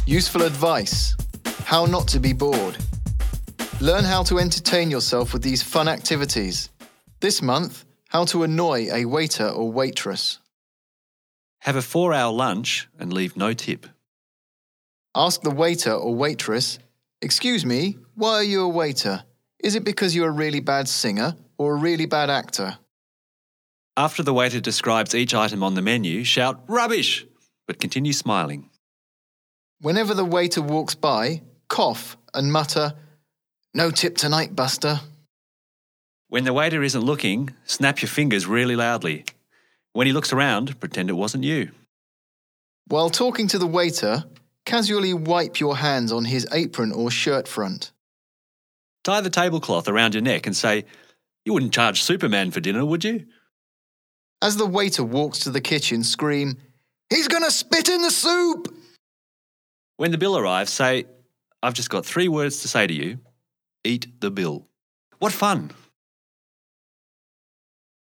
Useful advice. How not to be bored. Learn how to entertain yourself with these fun activities. This month, how to annoy a waiter or waitress. Have a 4-hour lunch and leave no tip. Ask the waiter or waitress, "Excuse me, why are you a waiter? Is it because you're a really bad singer or a really bad actor?" After the waiter describes each item on the menu, shout "Rubbish!" but continue smiling. Whenever the waiter walks by, cough and mutter, "No tip tonight, Buster." When the waiter isn't looking, snap your fingers really loudly. When he looks around, pretend it wasn't you. While talking to the waiter, casually wipe your hands on his apron or shirt front. Tie the tablecloth around your neck and say, "You wouldn't charge Superman for dinner, would you?" As the waiter walks to the kitchen, scream, "He's gonna spit in the soup!" When the bill arrives, say, "I've just got 3 words to say to you. Eat the bill." What fun!